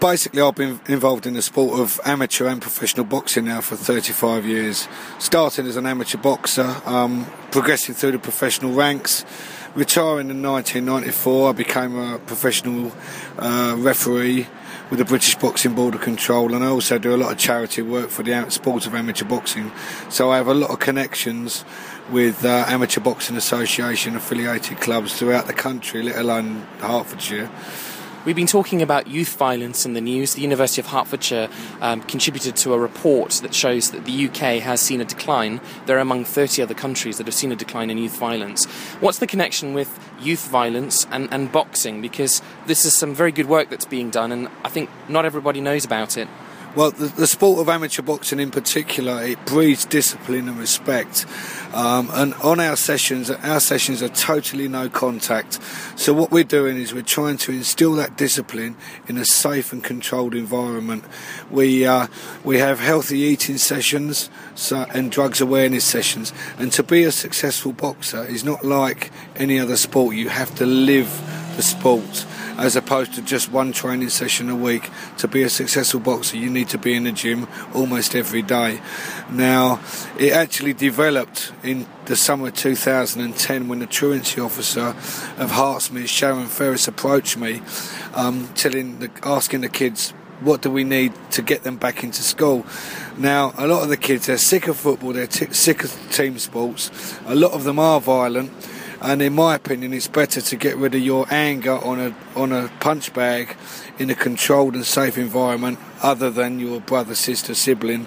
Basically, I've been involved in the sport of amateur and professional boxing now for 35 years. Starting as an amateur boxer, progressing through the professional ranks. Retiring in 1994, I became a professional referee with the British Boxing Board of Control, and I also do a lot of charity work for the sport of amateur boxing. So I have a lot of connections with Amateur Boxing Association affiliated clubs throughout the country, let alone Hertfordshire. We've been talking about youth violence in the news. The University of Hertfordshire contributed to a report that shows that the UK has seen a decline. They're among 30 other countries that have seen a decline in youth violence. What's the connection with youth violence and boxing? Because this is some very good work that's being done, and I think not everybody knows about it. Well, the sport of amateur boxing in particular, it breeds discipline and respect. And on our sessions are totally no contact. So what we're doing is we're trying to instill that discipline in a safe and controlled environment. We have healthy eating sessions and drugs awareness sessions. And to be a successful boxer is not like any other sport. You have to live the sport, as opposed to just one training session a week. To be a successful boxer, you need to be in the gym almost every day. Now, it actually developed in the summer of 2010 when the truancy officer of Hertsmere, Sharon Ferris, approached me, asking the kids, what do we need to get them back into school? Now, a lot of the kids, they're sick of football, they're sick of team sports. A lot of them are violent. And in my opinion, it's better to get rid of your anger on a punch bag in a controlled and safe environment, other than your brother, sister, sibling,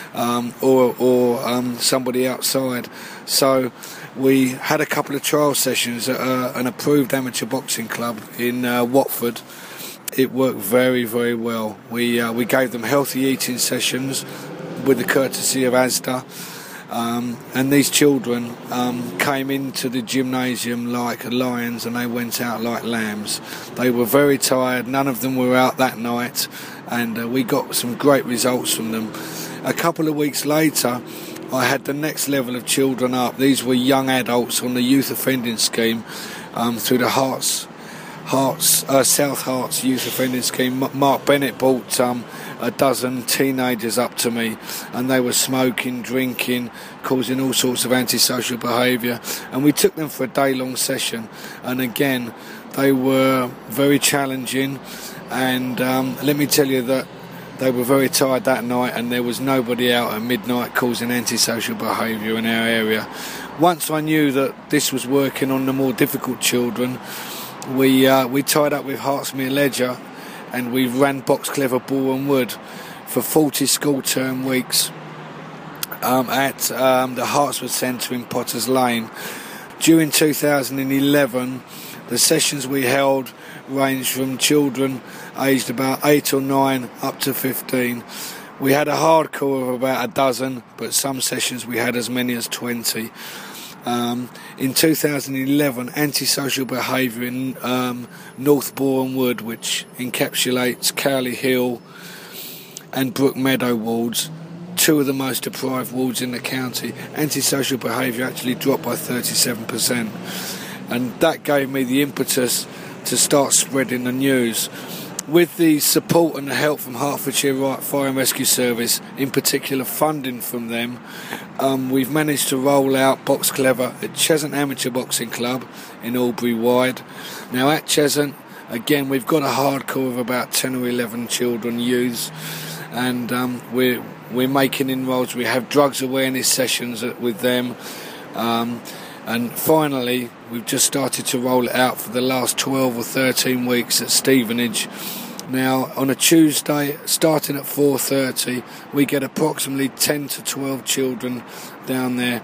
or somebody outside. So we had a couple of trial sessions at an approved amateur boxing club in Watford. It worked very, very well. We gave them healthy eating sessions with the courtesy of ASDA. And these children came into the gymnasium like lions and they went out like lambs. They were very tired, none of them were out that night, and we got some great results from them. A couple of weeks later, I had the next level of children up. These were young adults on the youth offending scheme through the South Herts youth offending scheme. Mark Bennett brought a dozen teenagers up to me, and they were smoking, drinking, causing all sorts of antisocial behaviour, and we took them for a day-long session, and again they were very challenging, and let me tell you that they were very tired that night, and there was nobody out at midnight causing antisocial behaviour in our area. Once I knew that this was working on the more difficult children, we tied up with Hertsmere Ledger, and we ran Box Clever Boreham Wood for 40 school term weeks at the Hartswood Centre in Potters Lane. During 2011, the sessions we held ranged from children aged about 8 or 9 up to 15. We had a hardcore of about a dozen, but some sessions we had as many as 20. In 2011, antisocial behaviour in North Boreham Wood, which encapsulates Cowley Hill and Brook Meadow wards, two of the most deprived wards in the county, antisocial behaviour actually dropped by 37%. And that gave me the impetus to start spreading the news. With the support and the help from Hertfordshire Fire and Rescue Service, in particular funding from them, we've managed to roll out Box Clever at Cheshunt Amateur Boxing Club in Albury Wide. Now at Cheshunt, again, we've got a hardcore of about 10 or 11 children, youths, and we're making inroads. We have drugs awareness sessions with them. And finally, we've just started to roll it out for the last 12 or 13 weeks at Stevenage. Now, on a Tuesday, starting at 4:30, we get approximately 10 to 12 children down there.